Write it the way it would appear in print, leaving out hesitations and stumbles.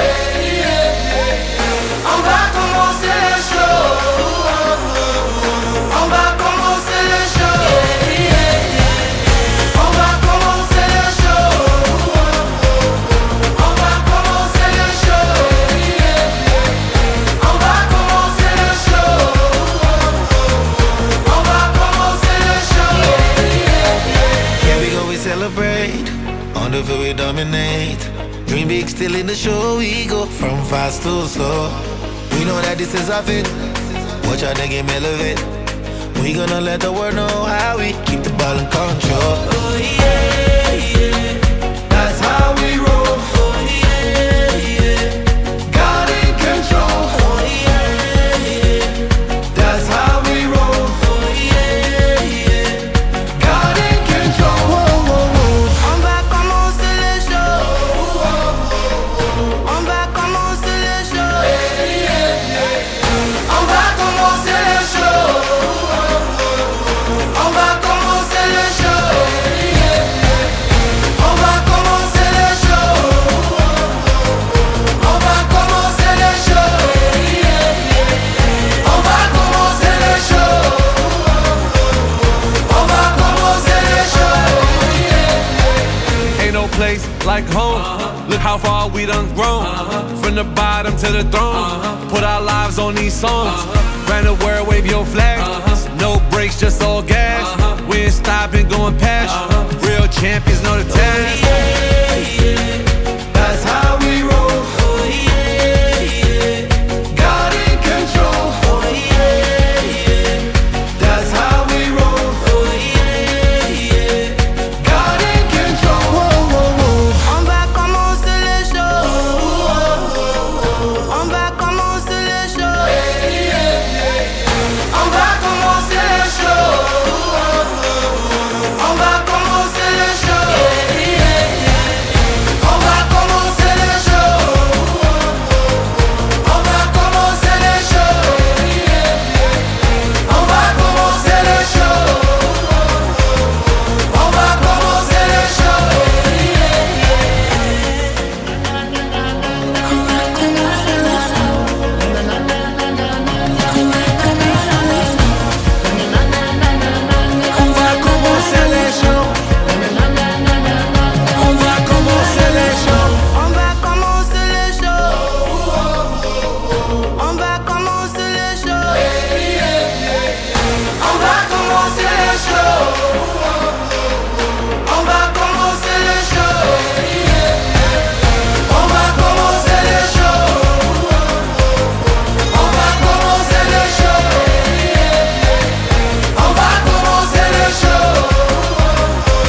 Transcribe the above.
On va commencer le show. On va commencer le show. On va commencer le show. On va commencer le show. On va commencer le show. On va commencer le show. Here we go, we celebrate. On the field we dominate. Dream big, still in the show. We go from fast to slow. We know that this is our fit. Watch our game elevate. We gonna let the world know how we keep the ball in control. Oh yeah, yeah. That's how we roll. Oh yeah, yeah. God in control. Oh yeah, yeah. That's how we roll. Oh yeah, yeah. God in control. Whoa, whoa, whoa. On va commencer le show. On va commencer le show. On va commencer le show. On va commencer le show. On va commencer le show. On va commencer le show. On va commencer le show. On va commencer le show. Ain't no place like home. Look how far we done grown. From the bottom to the throne. Put our lives on these songs. Ran the world, wave your flag. No brakes, just all gas. We ain't stopping, going past. Real champions know the task. Yeah, yeah.